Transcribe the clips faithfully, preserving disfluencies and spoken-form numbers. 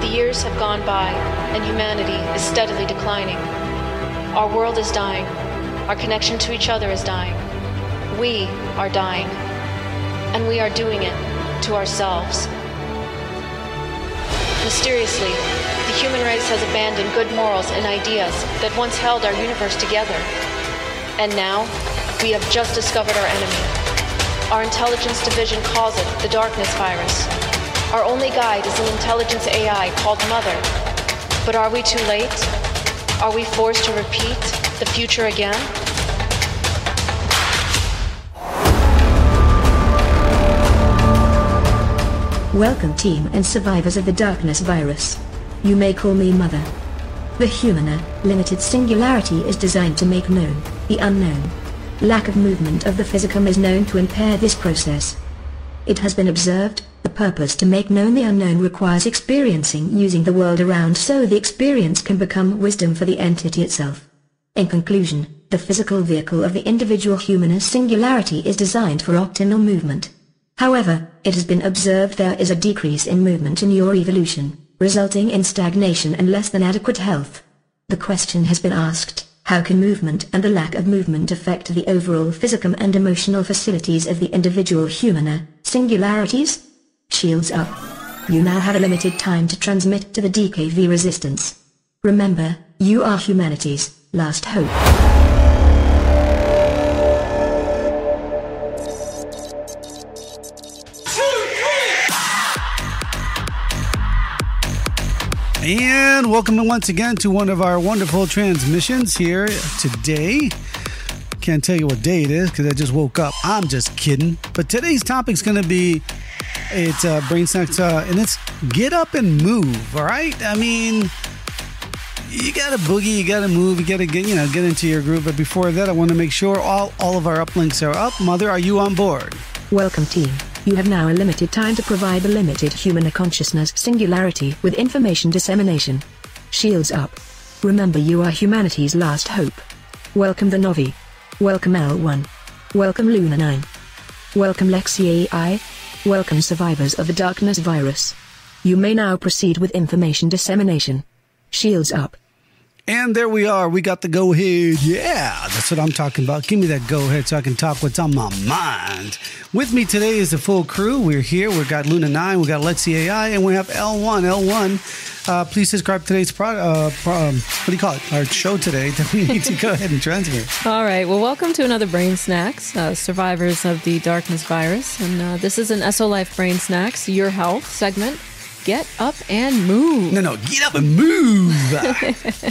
The years have gone by, and humanity is steadily declining. Our world is dying. Our connection to each other is dying. We are dying. And we are doing it to ourselves. Mysteriously, the human race has abandoned good morals and ideas that once held our universe together. And now, we have just discovered our enemy. Our intelligence division calls it the darkness virus. Our only guide is an intelligence A I called Mother. But are we too late? Are we forced to repeat the future again? Welcome, team and survivors of the darkness virus. You may call me Mother. The Humana limited singularity is designed to make known the unknown. Lack of movement of the physicum is known to impair this process. It has been observed, the purpose to make known the unknown requires experiencing using the world around so the experience can become wisdom for the entity itself. In conclusion, the physical vehicle of the individual Humana singularity is designed for optimal movement. However, it has been observed there is a decrease in movement in your evolution, resulting in stagnation and less than adequate health. The question has been asked, how can movement and the lack of movement affect the overall physicum and emotional facilities of the individual Humana singularities? Shields up. You now have a limited time to transmit to the D K V resistance. Remember, you are humanity's last hope. And welcome once again to one of our wonderful transmissions here today. Can't tell you what day it is because I just woke up. I'm just kidding. But today's topic's going to be, it's uh, Brain Snacks, uh, and it's get up and move, all right? I mean, you got to boogie, you got to move, you got to get, you know, get into your groove. But before that, I want to make sure all, all of our uplinks are up. Mother, are you on board? Welcome, team. You have now a limited time to provide the limited Humana consciousness singularity with information dissemination. Shields up. Remember, you are humanity's last hope. Welcome the Novi. Welcome L one. Welcome Luna nine. Welcome Lexi A I. Welcome survivors of the darkness virus. You may now proceed with information dissemination. Shields up. And there we are. We got the go ahead. Yeah, that's what I'm talking about. Give me that go ahead so I can talk what's on my mind. With me today is the full crew. We're here. We've got Luna nine, we got Lexi A I, and we have L one. L one, uh, please subscribe to today's pro- uh, pro- um, what do you call it? Our show today that we need to go ahead and transmit. All right. Well, welcome to another Brain Snacks, uh, survivors of the darkness virus. And uh, this is an S O Life Brain Snacks, Your Health segment. Get up and move. No, no, get up and move. no, we're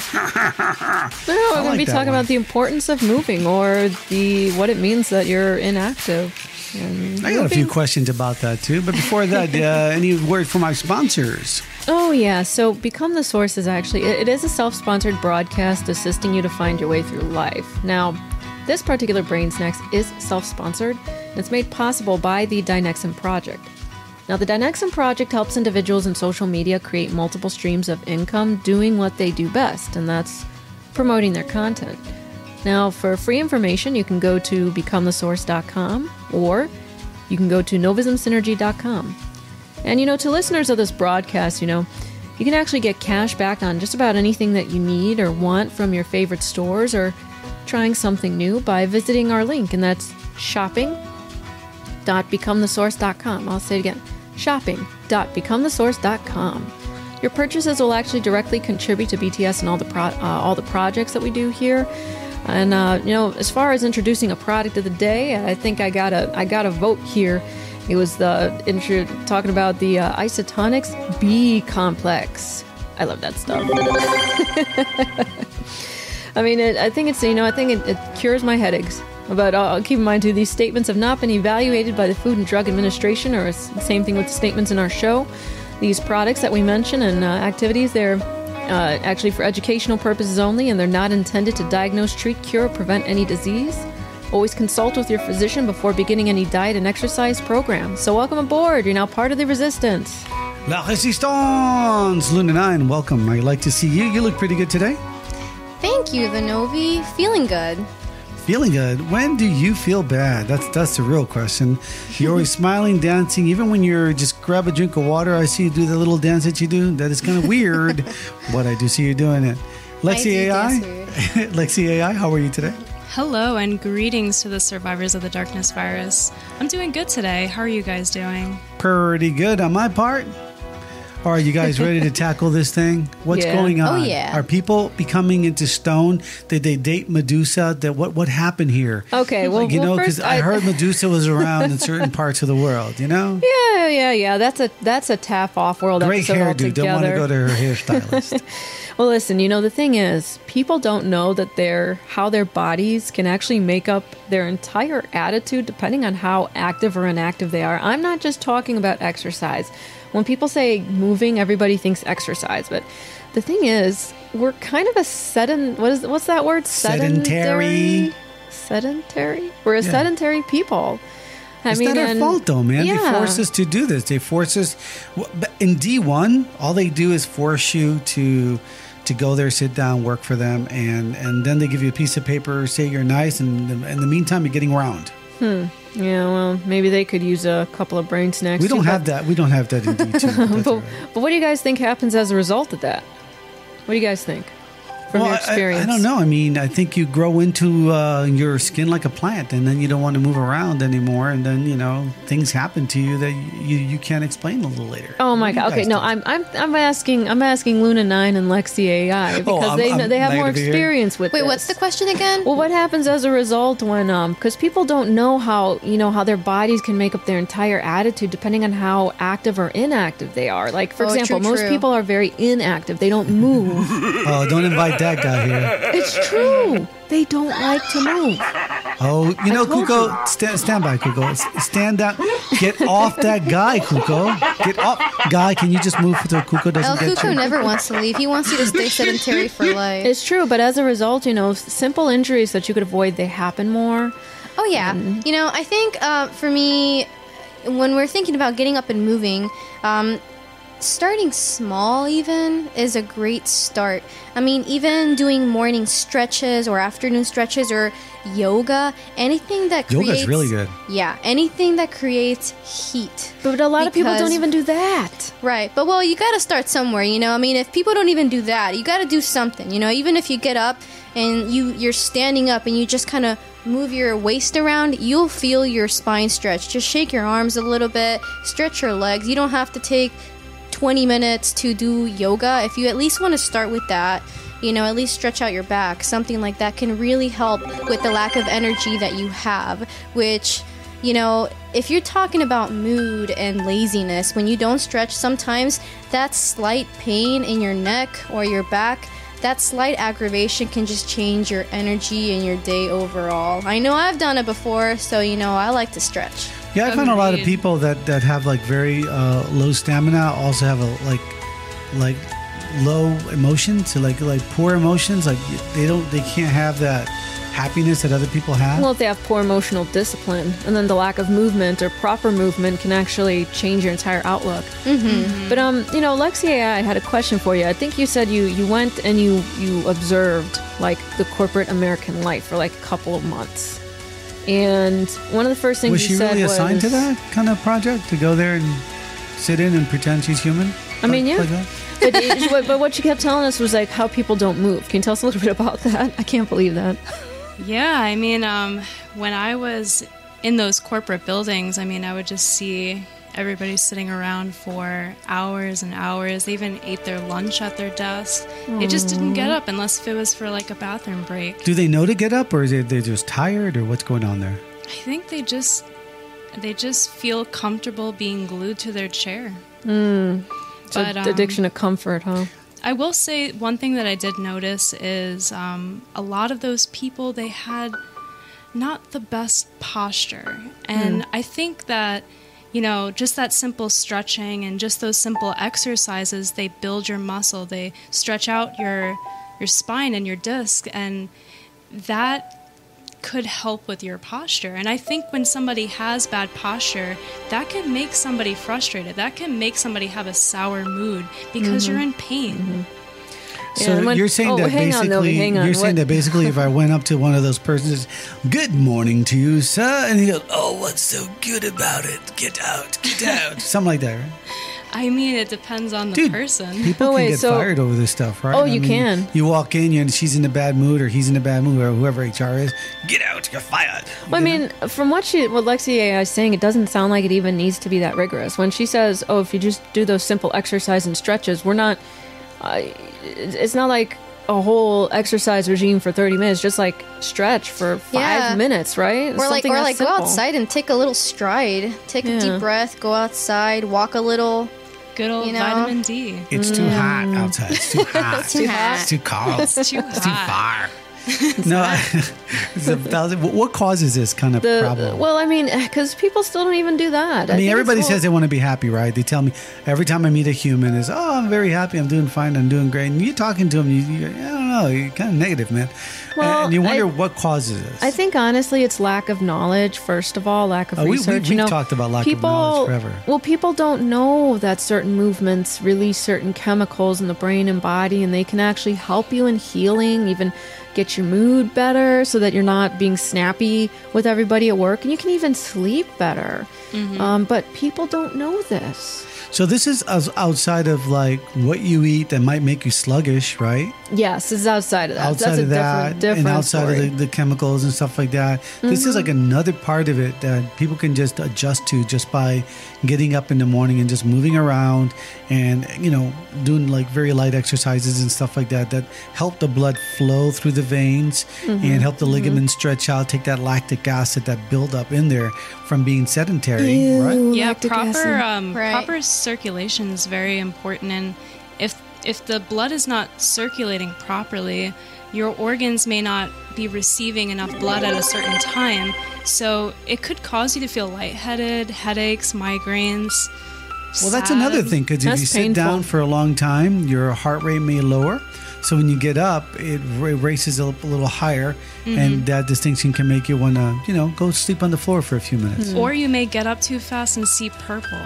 going to be talking one. about the importance of moving or the what it means that you're inactive. And I got moving. a few questions about that too. But before that, uh, any word from our sponsors? Oh, yeah. So Become the Source is actually, it is a self-sponsored broadcast assisting you to find your way through life. Now, this particular Brain Snacks is self-sponsored. And it's made possible by the Dynexum Project. Now, the Dynexum Project helps individuals in social media create multiple streams of income doing what they do best, and that's promoting their content. Now, for free information, you can go to become the source dot com or you can go to novism synergy dot com. And, you know, to listeners of this broadcast, you know, you can actually get cash back on just about anything that you need or want from your favorite stores or trying something new by visiting our link, and that's shopping dot become the source dot com. I'll say it again. shopping dot become the source dot com. Your purchases will actually directly contribute to B T S and all the pro- uh, all the projects that we do here. And uh, you know, as far as introducing a product of the day, I think I got a I got a vote here. It was the intro talking about the uh, Isotonics B complex. I love that stuff. I mean, it, I think it's you know I think it, it cures my headaches. But uh, keep in mind, too, these statements have not been evaluated by the Food and Drug Administration, or it's the same thing with the statements in our show. These products that we mention and uh, activities, they're uh, actually for educational purposes only, and they're not intended to diagnose, treat, cure, or prevent any disease. Always consult with your physician before beginning any diet and exercise program. So welcome aboard. You're now part of the resistance. La Resistance! Luna nine, welcome. I'd like to see you. You look pretty good today. Thank you, the Novi. Feeling good. Feeling good. When do you feel bad? That's that's the real question. You're always smiling, dancing, even when you're just grab a drink of water. I see you do the little dance that you do. That is kind of weird, but I do see you doing it. Lexi A I, Lexi A I, how are you today? Hello and greetings to the survivors of the Darkness virus. I'm doing good today. How are you guys doing? Pretty good on my part. All right, you guys ready to tackle this thing? What's Yeah. going on? Oh, yeah. Are people becoming into stone? Did they date Medusa? That what what happened here? Okay, well, Like, you well, know, because first I heard Medusa was around in certain parts of the world. You know, Yeah, yeah, yeah. That's a that's a tap off world great episode hairdo. Don't want to altogether. go to her hairstylist. Well, listen, you know, the thing is, people don't know that their how their bodies can actually make up their entire attitude depending on how active or inactive they are. I'm not just talking about exercise. When people say moving, everybody thinks exercise, but the thing is, we're kind of a sedent what is what's that word? Sedentary. Sedentary? We're a Yeah. sedentary people. I It's mean, not our and- fault, though, man. Yeah. They force us to do this. They force us. In D one, all they do is force you to to go there, sit down, work for them, and and then they give you a piece of paper, say you're nice, and in the meantime, you're getting round. Yeah, well, maybe they could use a couple of brain snacks. We don't too, have but- that. We don't have that in D two. But that's But, all right. but what do you guys think happens as a result of that? What do you guys think from Well, your I- experience? I, I don't know. I mean, I think you grow into uh, your skin like a plant, and then you don't want to move around anymore, and then you know things happen to you that you you can't explain a little later. Oh my What do you god! Okay, guys no, think? I'm I'm I'm asking I'm asking Luna Nine and Lexi A I because Oh, I'm- they know I'm they have more negative here. experience with Wait, this. what's the question again? Well, what happens as a result when um because people don't know how you know how their bodies can make up their entire attitude depending on how active or inactive they are. Like for Oh, example, true, most true. people are very inactive; they don't move. Oh, don't invite that guy here. It's true. They don't like to move. Oh, you know, told Kuko, stand, stand by, Kuko. S- Stand down. Get off that guy, Kuko. Get off. Guy, can you just move so Kuko doesn't El get Cuco you? never wants to leave. He wants you to stay sedentary for life. It's true, but as a result, you know, simple injuries that you could avoid, they happen more. Oh, yeah. You know, I think uh, for me, when we're thinking about getting up and moving, um, starting small even is a great start. I mean, even doing morning stretches or afternoon stretches or yoga, anything that creates... Yoga's really good. Yeah, anything that creates heat. But a lot of people Because- don't even do that. Right, but well, you gotta start somewhere, you know. I mean, if people don't even do that, you gotta do something, you know. Even if you get up and you you're standing up and you just kind of move your waist around, you'll feel your spine stretch. Just shake your arms a little bit, stretch your legs. You don't have to take twenty minutes to do yoga. If you at least want to start with that, you know, at least stretch out your back. Something like that can really help with the lack of energy that you have, which, you know, if you're talking about mood and laziness, when you don't stretch, sometimes that slight pain in your neck or your back, that slight aggravation can just change your energy and your day overall. I know I've done it before, so, you know, I like to stretch. Yeah, I found a lot of Agreed. people that, that have like very uh, low stamina also have a like like low emotions, so like like poor emotions. Like they don't they can't have that happiness that other people have. Well, if they have poor emotional discipline, and then the lack of movement or proper movement can actually change your entire outlook. Mm-hmm. But um, you know, Lexi A I had a question for you. I think you said you you went and you you observed like the corporate American life for like a couple of months, and one of the first things was you she said really was, assigned to that kind of project to go there and sit in and pretend she's human? I mean, Like- yeah. like that? but, it- but what she kept telling us was like how people don't move. Can you tell us a little bit about that? I can't believe that. Yeah, I mean, um, when I was in those corporate buildings, I mean, I would just see everybody sitting around for hours and hours. They even ate their lunch at their desk. They just didn't get up unless if it was for like a bathroom break. Do they know to get up, or is it they're just tired, or what's going on there? I think they just they just feel comfortable being glued to their chair. So But, um, addiction to comfort, huh? I will say one thing that I did notice is um, a lot of those people, they had not the best posture. And I think that, you know, just that simple stretching and just those simple exercises, they build your muscle, they stretch out your your spine and your disc, and that could help with your posture. And I think when somebody has bad posture, that can make somebody frustrated. That can make somebody have a sour mood because you're in pain. So and when- you're saying oh, that hang on, basically, Novi, hang on. you're saying What- that basically, if I went up to one of those persons, "Good morning to you, sir," and he goes, "Oh, what's so good about it? Get out, get out," something like that, right? I mean, it depends on the Dude, person. People Oh, can wait, get so- fired over this stuff, right? Oh, I you mean, can. You walk in, you and she's in a bad mood, or he's in a bad mood, or whoever H R is. Get out! You're fired. Well, I You know? mean, from what she, what Lexi A I is saying, it doesn't sound like it even needs to be that rigorous. When she says, "Oh, if you just do those simple exercise and stretches," we're not. Uh, it's not like a whole exercise regime for thirty minutes. Just like stretch for five Yeah. minutes, right? Or like, Something or that's like, go simple. outside and take a little stride. Take a Yeah. deep breath. Go outside. Walk a little. Good old You know? vitamin D. It's too hot outside. It's too hot. It's too hot. It's too cold. It's too It's too hot. far. No, I, it's a thousand- what causes this kind of The, problem? well, I mean, because people still don't even do that. I mean, think everybody it's says they want to be happy, right? They tell me every time I meet a human is, "Oh, I'm very happy. I'm doing fine. I'm doing great." And you're talking to them, you, you, I don't know, you're kind of negative, man. Well, and you wonder I- what causes this. I think honestly, it's lack of knowledge. First of all, lack of Oh, we- we- research. we've you know, talked about lack of people, knowledge forever. Well, people don't know that certain movements release certain chemicals in the brain and body, and they can actually help you in healing, even get your mood better, so that you're not being snappy with everybody at work, and you can even sleep better. Mm-hmm. Um, but people don't know this. So this is us- outside of like what you eat that might make you sluggish, right? Yes, it's outside of that. Outside That's a of that, different, different and outside story. of the, the chemicals and stuff like that, this is like another part of it that people can just adjust to just by getting up in the morning and just moving around, and you know, doing like very light exercises and stuff like that that help the blood flow through the veins and help the ligaments stretch out, take that lactic acid that build up in there from being sedentary, right? Yeah, Lactic proper acid. um, Right. proper circulation is very important, and if if the blood is not circulating properly, your organs may not be receiving enough blood at a certain time, so it could cause you to feel lightheaded, headaches, migraines. Well, that's sad. another thing, because if That's you sit painful. down for a long time, your heart rate may lower. So when you get up, it ra- races up a little higher, and that distinction can make you want to, you know, go sleep on the floor for a few minutes. Or you may get up too fast and see purple.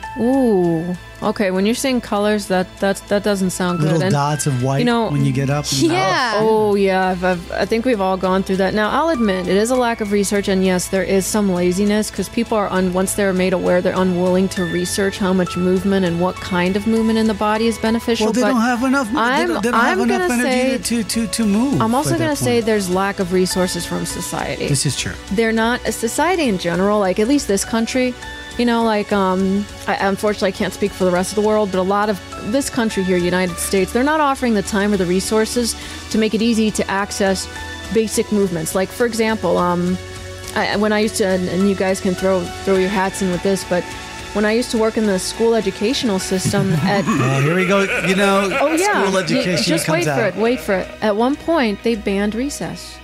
Ooh. Okay, when you're saying colors, that that that doesn't sound good. Little And- dots of white you know, when you get up. And Yeah. Oh yeah, I've, I've, I think we've all gone through that. Now I'll admit it is a lack of research, and yes, there is some laziness because people are un, once they're made aware, they're unwilling to research how much movement and what kind of movement in the body is beneficial. Well, they but don't have enough. they I'm- don't, they don't have I'm enough gonna energy say- to, to to move. I'm also at that going to say point. there's lack of resources from society. This is true. They're not a society in general, like at least this country. You know, like um, I, unfortunately, I can't speak for the rest of the world, but a lot of this country here, United States, they're not offering the time or the resources to make it easy to access basic movements. Like, for example, um, I, when I used to, and, and you guys can throw throw your hats in with this, but when I used to work in the school educational system at Oh, here we go. You know, oh yeah, school You- education just comes wait out. for it, wait for it. At one point, they banned recess.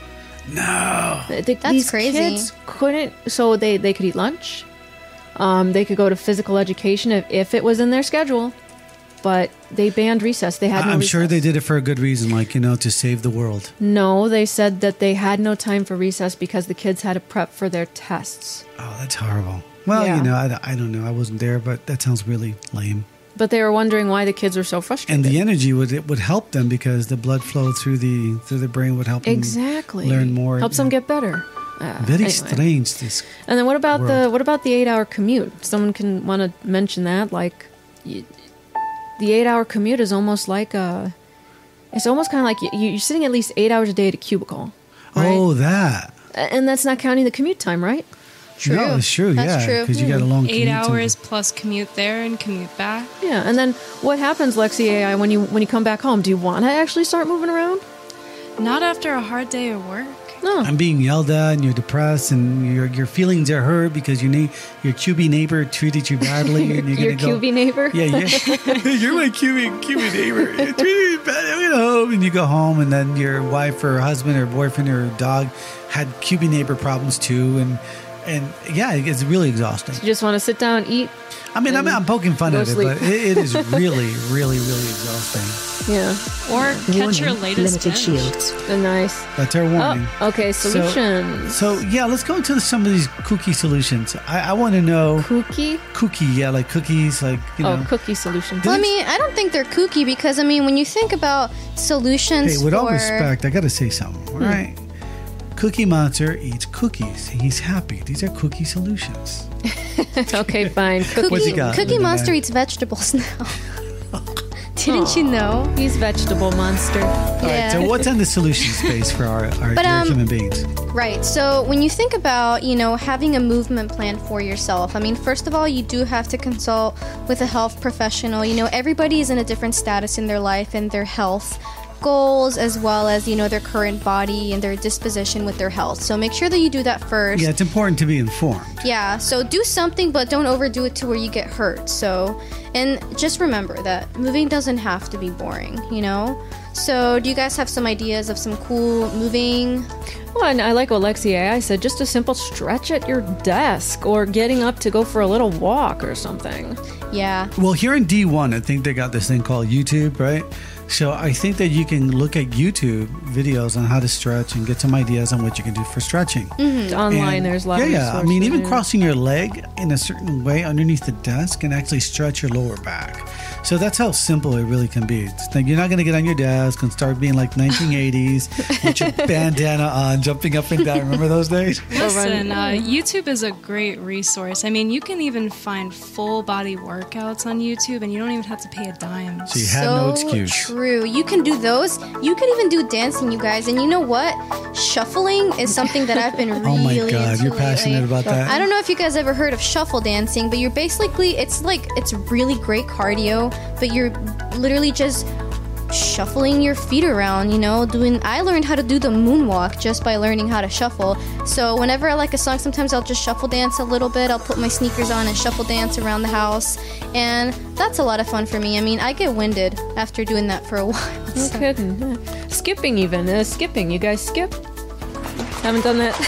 No. The- the- That's these crazy. kids couldn't, so they, they could eat lunch. Um, they could go to physical education if, if it was in their schedule, but they banned recess. They had no I'm sure recess. they did it for a good reason, like, you know, to save the world. No, they said that they had no time for recess because the kids had to prep for their tests. Oh, that's horrible. Well, Yeah. you know, I, I don't know. I wasn't there, but that sounds really lame. But they were wondering why the kids were so And frustrated. the energy would it would help them because the blood flow through the through the brain would help them exactly learn more. helps them get better. Uh, Very anyway. strange. This And then what about the world. what about the eight hour commute? Someone can want to mention that. Like, y the eight hour commute is almost like a. It's almost kind of like you, you're sitting at least eight hours a day at a cubicle, right? Oh, that. And that's not counting the commute time, right? True. No, it's true. That's yeah, true. because you got a long Eight commute time. hours plus commute there and commute back. Yeah. And then what happens, Lexi A I, when you when you come back home? Do you want to actually start moving around? Not after a hard day of work. No. I'm being yelled at, and you're depressed, and your your feelings are hurt because your na- your Q B neighbor treated you badly, and you're Your gonna go. Q B neighbor. Yeah, yeah. You're my Q B Q B neighbor. You treated me bad. I went home, and you go home, and then your wife or husband or boyfriend or dog had Q B neighbor problems too, and and yeah, it's really exhausting. You just want to sit down, eat. I mean, I'm, I'm poking fun go at it, sleep. but it, it is really, really, really exhausting. Yeah. Or catch your Warning, latest limited binge. shields. Uh, nice. That's our warning. Oh, okay. So- Solutions. So, yeah, let's go into some of these cookie solutions. I, I want to know Cookie. cookie, yeah, like cookies, like you know. Oh, cookie solutions. Well, I mean, I don't think they're kooky because I mean, when you think about solutions Hey, with for all respect, I got to say something. All right, Cookie Monster eats cookies. He's happy. These are cookie solutions. Okay, fine. Cookie. What's he Cookie, got? Cookie Look at Monster that. eats vegetables now. Didn't you know? He's vegetable monster. All right, so what's on the solution space for our, our But, dear um, human beings? Right. So when you think about, you know, having a movement plan for yourself, I mean, first of all, you do have to consult with a health professional. You know, everybody is in a different status in their life and their health goals, as well as, you know, their current body and their disposition with their health. So make sure that you do that first. Yeah, it's important to be informed. Yeah, so do something, but don't overdo it to where you get hurt. So, and just remember that moving doesn't have to be boring, you know? So, do you guys have some ideas of some cool moving? Well, and I like what Lexi A I said, just a simple stretch at your desk or getting up to go for a little walk or something. Yeah. Well, here in D one, I think they got this thing called YouTube, right? So I think that you can look at YouTube videos on how to stretch and get some ideas on what you can do for stretching. Online, And- there's a lot yeah, of yeah. I mean, resources, even yeah. crossing your leg in a certain way underneath the desk can actually stretch your lower back. So that's how simple it really can be. It's like you're not going to get on your desk and start being like nineteen eighties with your bandana on, jumping up and down. Remember those days? Listen, uh, YouTube is a great resource. I mean, you can even find full body workouts on YouTube, and you don't even have to pay a dime. So you had so no excuse. true. You can do those. You can even do dancing, you guys. And you know what? Shuffling is something that I've been really Oh my God, into you're passionate lately. about that. I don't know if you guys ever heard of shuffle dancing, but you're basically, it's like, it's really great cardio, but you're literally just shuffling your feet around, you know, doing, I learned how to do the moonwalk just by learning how to shuffle. So whenever I like a song, sometimes I'll just shuffle dance a little bit. I'll put my sneakers on and shuffle dance around the house. And that's a lot of fun for me. I mean, I get winded after doing that for a while. No so- kidding. Yeah. Skipping even. Uh, skipping. You guys skip? Haven't done that?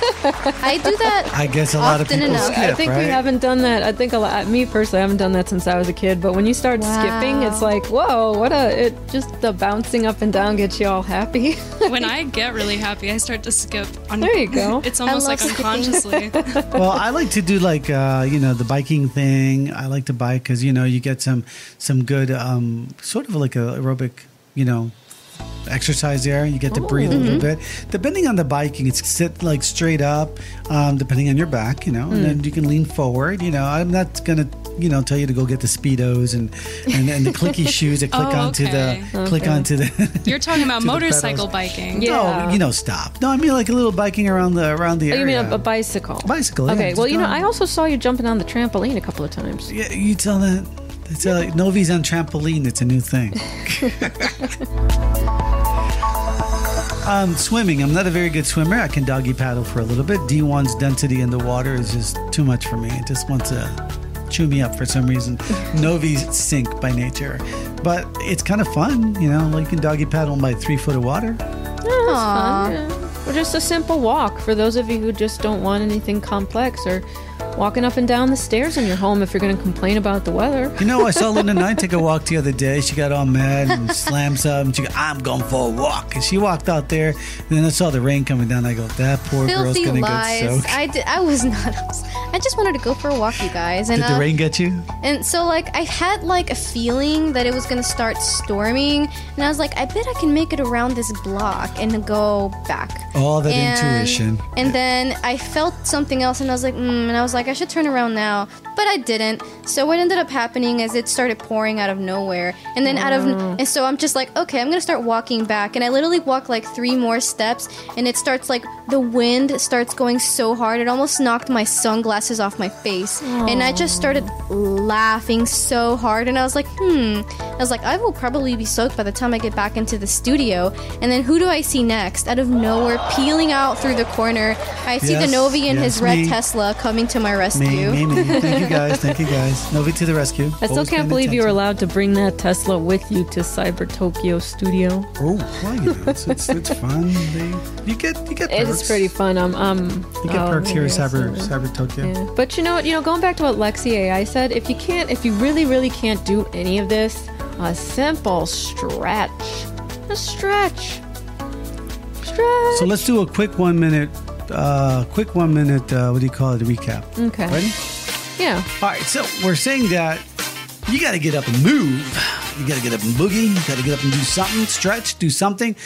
I do that I guess a lot of often people enough. skip, I think right? we haven't done that. I think a lot. Me personally, I haven't done that since I was a kid. But when you start Wow. skipping, it's like, whoa, what a! It just the bouncing up and down gets you all happy. When I get really happy, I start to skip. Un- There you go. It's almost love like skipping. unconsciously. Well, I like to do like uh, you know the biking thing. I like to bike because you know you get some some good um, sort of like a aerobic you know exercise there. You get to breathe a little bit. Depending on the biking, it's sit like straight up. Um, depending on your back, you know, and then you can lean forward. You know, I'm not gonna you know tell you to go get the speedos and and, and the clicky shoes that click Oh, onto okay. the click Okay. onto the. You're talking about to the motorcycle pedals. biking. Yeah. No, you know, stop. No, I mean like a little biking around the around the Oh, you area. mean a, a bicycle? Bicycle, yeah, Okay. just Well, you know, go- I also saw you jumping on the trampoline a couple of times. Yeah, you tell that. It's uh, Novi's on trampoline. It's a new thing. um, swimming. I'm not a very good swimmer. I can doggy paddle for a little bit. D one's density in the water is just too much for me. It just wants to chew me up for some reason. Novi's sink by nature, but it's kind of fun. You know, like you can doggy paddle by three foot of water. Aw. Yeah. Or just a simple walk for those of you who just don't want anything complex, or walking up and down the stairs in your home if you're going to complain about the weather. You know, I saw Linda Knight take a walk the other day. She got all mad and slammed something. She go, I'm going for a walk. And she walked out there, and then I saw the rain coming down. I go, that poor girl's Filthy going to get lies. soaked. I, did, I was not upset. I just wanted to go for a walk, you guys. And Did the uh, rain get you? And so, like, I had, like, a feeling that it was going to start storming. And I was like, I bet I can make it around this block and go back. All that and, intuition. And then I felt something else, and I was like, mm, and I was like, I should turn around now. But I didn't. So what ended up happening is it started pouring out of nowhere. And then out of, and so I'm just like, okay, I'm going to start walking back. And I literally walked, like, three more steps, and it starts, like, the wind starts going so hard, it almost knocked my sunglasses off my face. And I just started laughing so hard, and I was like, hmm. I was like, I will probably be soaked by the time I get back into the studio. And then who do I see next? Out of nowhere, peeling out through the corner, I see Yes, the Novi and yes, his red me. Tesla coming to my my rescue. Me, me, me. Thank you guys. Thank you guys. Novi to the rescue. I still Always can't paying believe you were attention. allowed to bring that Tesla with you to Cyber Tokyo Studio. Oh, well, you know, it's, it's, it's fun. They, you get you get perks. It's pretty fun. Um, um, You get oh, perks here at maybe I Cyber said Cyber Tokyo. Yeah. But you know what? You know, going back to what Lexi A I said, if you can't, if you really, really can't do any of this, a simple stretch, a stretch, stretch. So let's do a quick one minute, uh, quick one minute. Uh, what do you call it? A recap. Okay. Ready? Yeah. All right. So we're saying that you got to get up and move. You got to get up and boogie. You got to get up and do something, stretch, do something,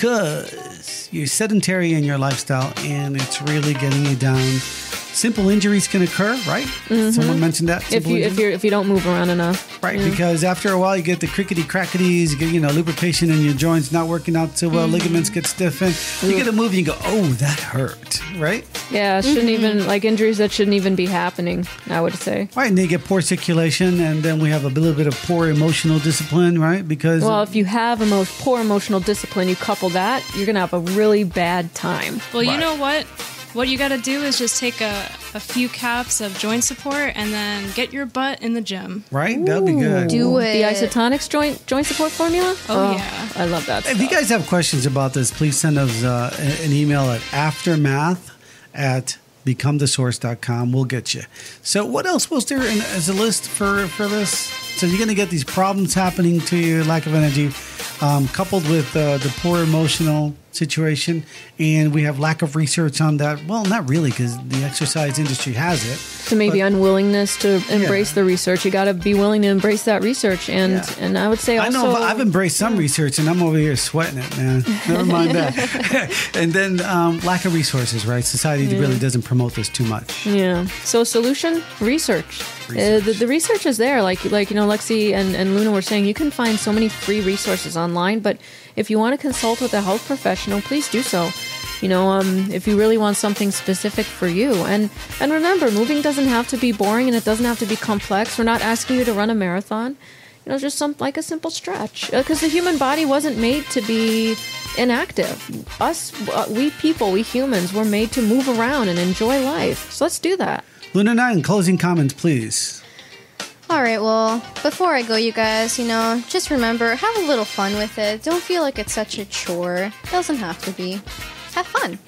because you're sedentary in your lifestyle and it's really getting you down. Simple injuries can occur, right? Mm-hmm. Someone mentioned that. If Simple you injuries. if you if you don't move around enough, Right, Yeah. because after a while you get the crickety crackities, you get, you know, lubrication in your joints not working out so well, ligaments get stiffened. You get a move and you go, oh, that hurt, right? yeah, it shouldn't even like injuries that shouldn't even be happening. I would say. Right, and they get poor circulation, and then we have a little bit of poor emotional discipline, right? Because Well, if you have emo- poor emotional discipline, you couple that, you're gonna have a really bad time. Well, you Right. know what? What you got to do is just take a, a few caps of joint support and then get your butt in the gym. right, that'd be good. Do it. The isotonics joint joint support formula. Oh, yeah. I love that. If you stuff. guys have questions about this, please send us uh, an email at aftermath at become the source dot com. We'll get you. So what else was there in, as a list for, for this? So you're going to get these problems happening to you, lack of energy, um, coupled with uh, the poor emotional situation. And we have lack of research on that. Well, not really, because the exercise industry has it. to maybe but- unwillingness to embrace Yeah. the research. You got to be willing to embrace that research, and Yeah. and I would say I also know, but I've embraced some research, and I'm over here sweating it, man. Never mind that. And then um, lack of resources, right? Society really doesn't promote this too much. Yeah. So solution research. Uh, Research. the, the research is there. Like like you know, Lexi and, and Luna were saying, you can find so many free resources online. But if you want to consult with a health professional, please do so. You know, um, if you really want something specific for you, and and remember, moving doesn't have to be boring, and it doesn't have to be complex. We're not asking you to run a marathon. You know, just some like a simple stretch, because the human body wasn't made to be inactive. Us, uh, we people, we humans, were made to move around and enjoy life. So let's do that. Luna Nine, closing comments, please. All right, well, before I go, you guys, you know, just remember, have a little fun with it. Don't feel like it's such a chore. It doesn't have to be. Have fun.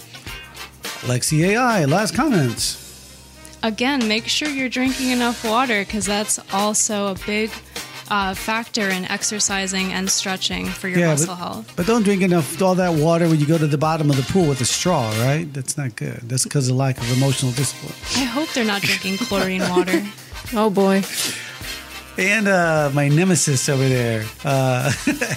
Lexi A I, last comments. Again, make sure you're drinking enough water because that's also a big uh, factor in exercising and stretching for your muscle but, health. but don't drink enough all that water when you go to the bottom of the pool with a straw, right? That's not good. That's because of lack of emotional discipline. I hope they're not drinking chlorine water. Oh boy. And uh, my nemesis over there, uh,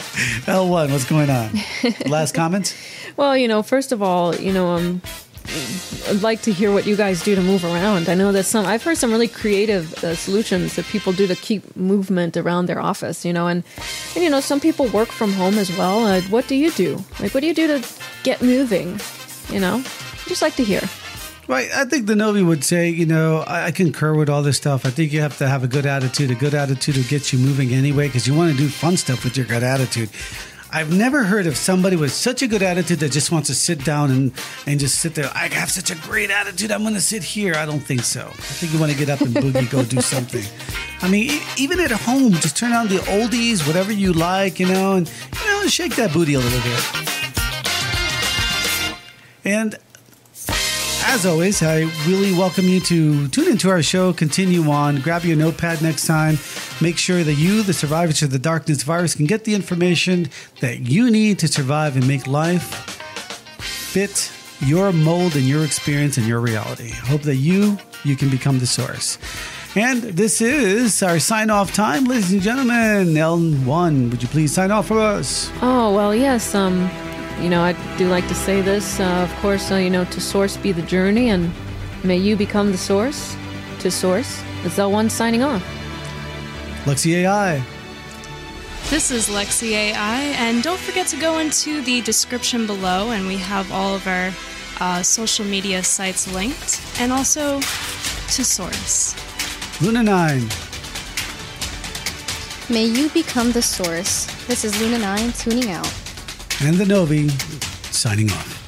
L one, what's going on? Last comments? Well, you know, first of all, you know, um, I'd like to hear what you guys do to move around. I know that some, I've heard some really creative uh, solutions that people do to keep movement around their office, you know, and, and you know, some people work from home as well. Uh, what do you do? Like, what do you do to get moving? You know, I'd just like to hear. Right. I think the Novi would say, you know, I, I concur with all this stuff. I think you have to have a good attitude. A good attitude will get you moving anyway, because you want to do fun stuff with your good attitude. I've never heard of somebody with such a good attitude that just wants to sit down and, and just sit there. I have such a great attitude. I'm going to sit here. I don't think so. I think you want to get up and boogie, go do something. I mean, e- even at home, just turn on the oldies, whatever you like, you know, and, you know, shake that booty a little bit. And as always, I really welcome you to tune into our show, continue on, grab your notepad next time. Make sure that you, the survivors of the darkness virus, can get the information that you need to survive and make life fit your mold and your experience and your reality. I hope that you, you can become the source. And this is our sign-off time, ladies and gentlemen. L one, would you please sign off for us? Oh, well, yes. Um, you know, I do like to say this. Uh, of course, uh, you know, to source be the journey, and may you become the source. To source, it's L one signing off. Lexi A I. This is Lexi A I, and don't forget to go into the description below, and we have all of our uh, social media sites linked, and also to source. Luna nine. May you become the source. This is Luna nine tuning out. And the Novi signing off.